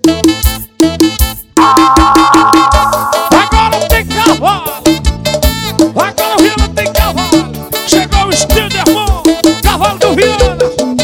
Agora tem cavalo, agora o Viana tem cavalo. Chegou o Stenderman, cavalo do Viana.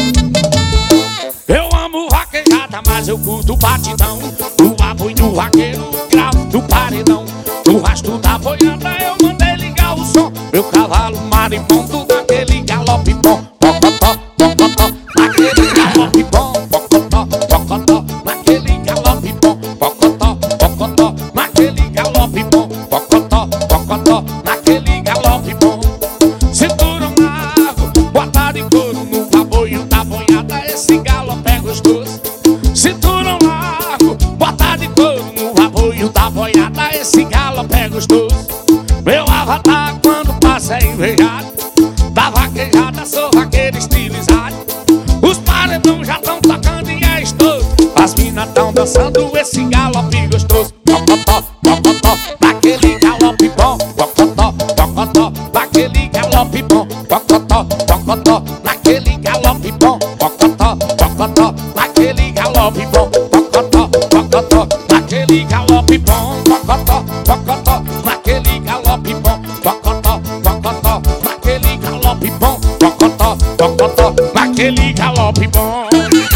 Eu amo vaquejada, mas eu curto batidão. Do apoio do vaqueiro, gravo do paredão. No rastro da boiada eu mandei ligar o som. Meu cavalo maripondo daquele galope bom. Pocotó, pocotó, naquele galope bom. Pocotó, pocotó, naquele galope bom. Pocotó, pocotó, naquele galope bom. Pocotó, pocotó, naquele galope bom. Cinturão largo, bota de couro no apoio da boiada. Esse galope é gostoso. Cinturão largo, bota de couro no apoio da boiada. Esse galope é gostoso. Meu avatar quando passa é invejado. Da vaquejada sou vaqueiro estilizado. Os paredão já tão tocando e é estouro. As minas tão dançando esse galope gostoso. Pocotó, pocotó, naquele galope bom. Pocotó, pocotó, naquele galope bom. Pocotó, pocotó, naquele galope bom. Pocotó, pocotó, naquele galope bom. Pocotó, pocotó, naquele galope bom. Pocotó, pocotó, naquele galope bom. Pocotó, pocotó, naquele galope bom. Pocotó, pocotó, naquele galope bom.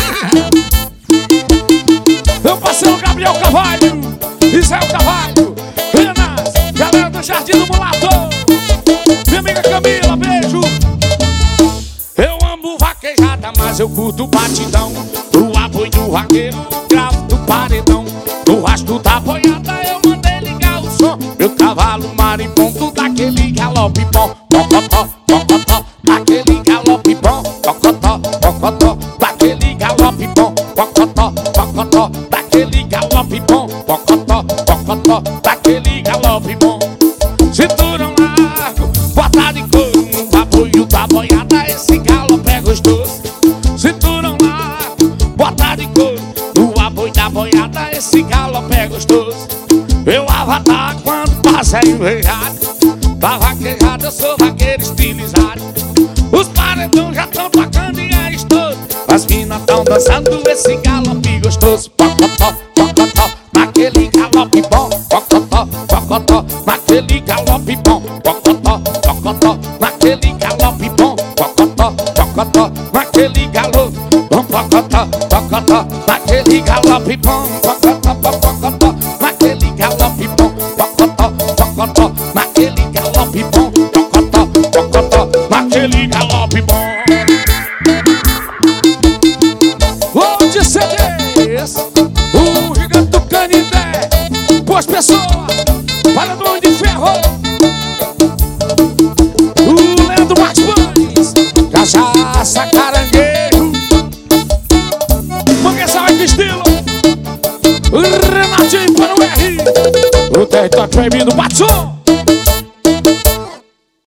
Meu parceiro Gabriel Carvalho, Israel Carvalho, Renas, galera do Jardim do Mulato, minha amiga Camila, beijo. Eu amo vaquejada, mas eu curto batidão. Do apoio do vaqueiro, gravo do paredão. No rastro da boiada eu mandei ligar o som. Meu cavalo maripondo daquele galope bom. Pocotó, pocotó, daquele galope bom. Pocotó, pocotó, daquele galope bom. Pocotó, pocotó, daquele galope bom. Pocotó, pocotó, daquele galope bom. Cinturão largo, bota de couro no apoio da boiada. Esse galope é gostoso. Cinturão largo, bota de couro no apoio da boiada. Esse galope é gostoso. Meu avatar quando passa é invejado. Da vaquejada eu sou vaqueiro estilizado. Os paredão já tão tocando e é estouro. As minas tão dançando esse galope gostoso. Pocotó, pocotó, naquele galope bom. Pocotó, pocotó, naquele galope bom. Pocotó, pocotó, naquele galope bom. Pocotó, pocotó, naquele galope bom. Pocotó, pocotó, naquele galope bom. Pocotó, pocotó, naquele galope bom. Pocotó, pocotó, naquele galope bom. Pocotó, pocotó, naquele galope bom. Vou de CDs, o gigante do Canindé, Boas Pessoas, Paredão de Ferro, o Leandro Martins, Cachaça Caranguejo, Mangueça de Estilo, o Renatinho para o R, o território proibido, bate som.